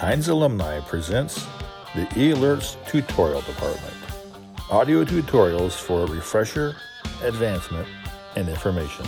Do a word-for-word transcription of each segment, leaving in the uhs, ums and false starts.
Heinz Alumni presents the eAlerts Tutorial Department. Audio tutorials for refresher, advancement, and information.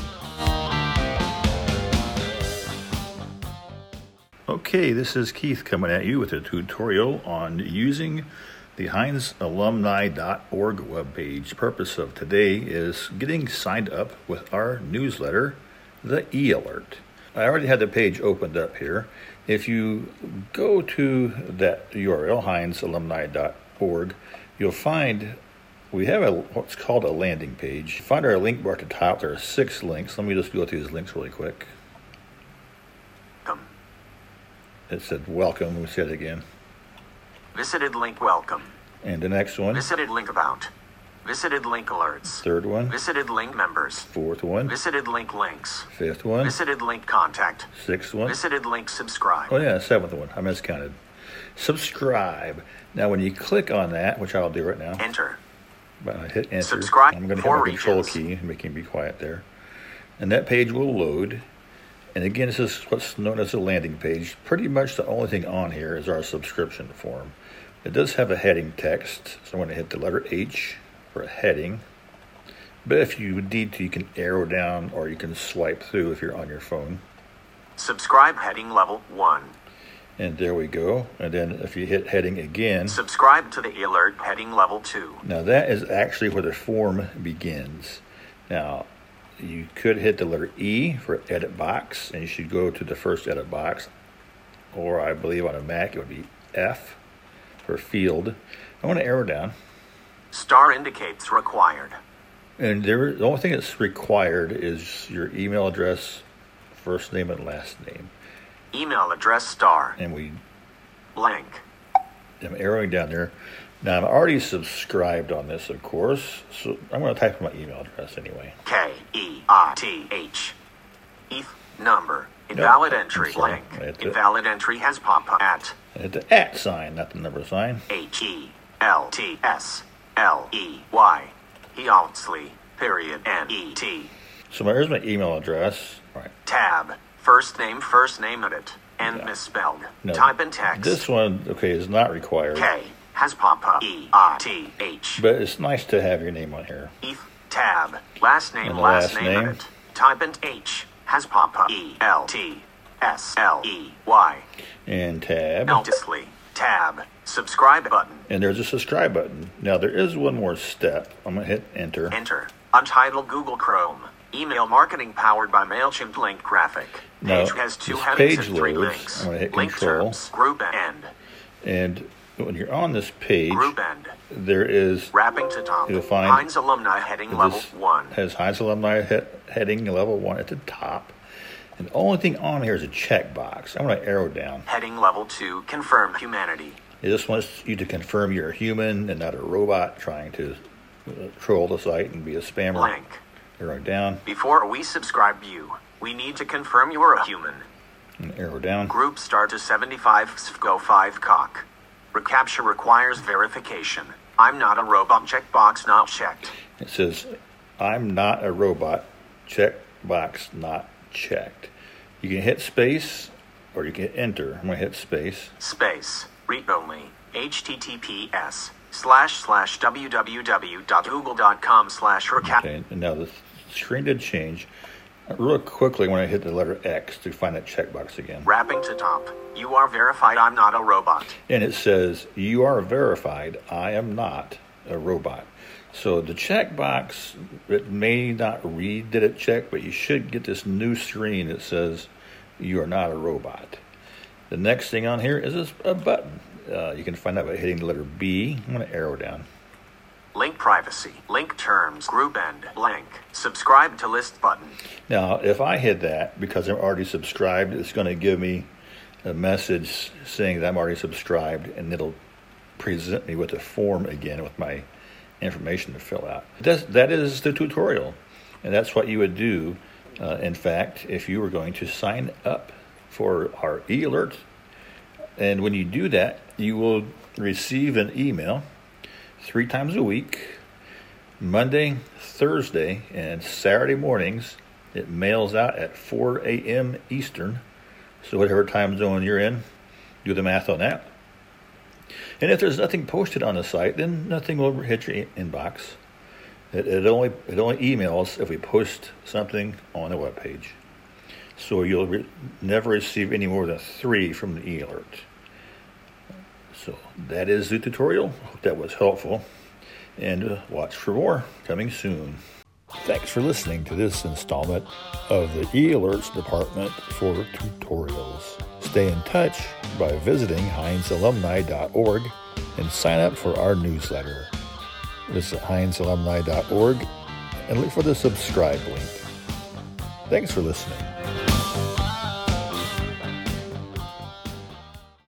Okay, this is Keith coming at you with a tutorial on using the Heinz Alumni dot org webpage. The purpose of today is getting signed up with our newsletter, the eAlert. I already had the page opened up here. If you go to that U R L, Heinz Alumni dot org, you'll find we have a what's called a landing page. Find our link bar at the top. There are six links. Let me just go through these links really quick. Welcome. It said welcome. We said it again. Visited link welcome. And the next one. Visited link about. Visited link alerts. Third one. Visited link members. Fourth one. Visited link links. Fifth one. Visited link contact. Sixth one. Visited link subscribe. Oh yeah, seventh one. I miscounted. Subscribe. Now when you click on that, which I'll do right now. Enter. But I hit enter. Subscribe. I'm going to hit for my control regions. key and make him be quiet there. And that page will load. And again, this is what's known as a landing page. Pretty much the only thing on here is our subscription form. It does have a heading text, so I'm going to hit the letter H for a heading. But if you need to, you can arrow down or you can swipe through if you're on your phone. Subscribe heading level one. And there we go. And then if you hit heading again. Subscribe to the alert heading level two. Now that is actually where the form begins. Now you could hit the letter E for edit box, and you should go to the first edit box. Or I believe on a Mac it would be F for field. I want to arrow down. Star indicates required. And there, the only thing that's required is your email address, first name and last name. Email address star. And we, Blank. I'm arrowing down there. Now I'm already subscribed on this, of course, so I'm going to type in my email address anyway. K E I T H. E T H number. Invalid Nope, entry. I'm sorry. Blank. I hit the- Invalid entry has pop-up at I hit the at sign, not the number sign. H E L T S L E Y. Healtsley, period, N E T. So my, here's my email address. All right. Tab. First name, first name edit. And Yeah. misspelled. No, Type in text. This one, okay, is not required. K has pop-up. E I T H. But it's nice to have your name on here. E tab. Last name, And last, last name, name. edit. Type in H has pop-up. E L T S L E Y. And tab. Healtsley. Tab. Subscribe button. And there's a subscribe button. Now there is one more step. I'm going to hit enter. Enter. Untitled Google Chrome. Email marketing powered by MailChimp link graphic. Now, Page has two this headings page and three loads. links. I'm gonna hit Link control. terms. Group end. And when you're on this page, Group end. there is, Wrapping to top. You'll find Heinz Alumni heading level this one. has Heinz Alumni he- heading level one at the top. And the only thing on here is a checkbox. I'm going to arrow down. Heading level two. Confirm humanity. It just wants you to confirm you're a human and not a robot trying to uh, troll the site and be a spammer. Blank. Arrow down Before we subscribe you, we need to confirm you are a human. and arrow down. Group star to seventy-five S F G O five cock. Recapture requires verification. I'm not a robot. Checkbox not checked. It says, I'm not a robot. Checkbox not checked. You can hit space or you can hit enter. I'm going to hit space. Space. Read only. H T T P S slash slash www.google.com slash recap. Okay, and now the screen did change. Uh, Real quickly, when I hit the letter X to find that checkbox again. Wrapping to top. You are verified. I'm not a robot. And it says, you are verified. I am not a robot. So the checkbox, it may not read that it checked, but you should get this new screen that says you are not a robot. The next thing on here is this, a button. Uh, you can find out by hitting the letter B. I'm going to arrow down. Link privacy. Link terms. Group end. Blank. Subscribe to list button. Now, if I hit that, because I'm already subscribed, it's going to give me a message saying that I'm already subscribed, and it'll present me with a form again with my information to fill out. That's, that is the tutorial, and that's what you would do, uh, in fact, if you were going to sign up for our eAlert. And when you do that, you will receive an email three times a week, Monday, Thursday, and Saturday mornings. It mails out at four a.m. Eastern, so whatever time zone you're in, do the math on that. And if there's nothing posted on the site, then nothing will hit your inbox. It, it only it only emails if we post something on the webpage. So you'll re- never receive any more than three from the e-alert. So that is the tutorial. Hope that was helpful. And uh, watch for more coming soon. Thanks for listening to this installment of the e-alerts department for tutorials. Stay in touch by visiting Heinz Alumni dot org and sign up for our newsletter. Visit Heinz Alumni dot org and look for the subscribe link. Thanks for listening.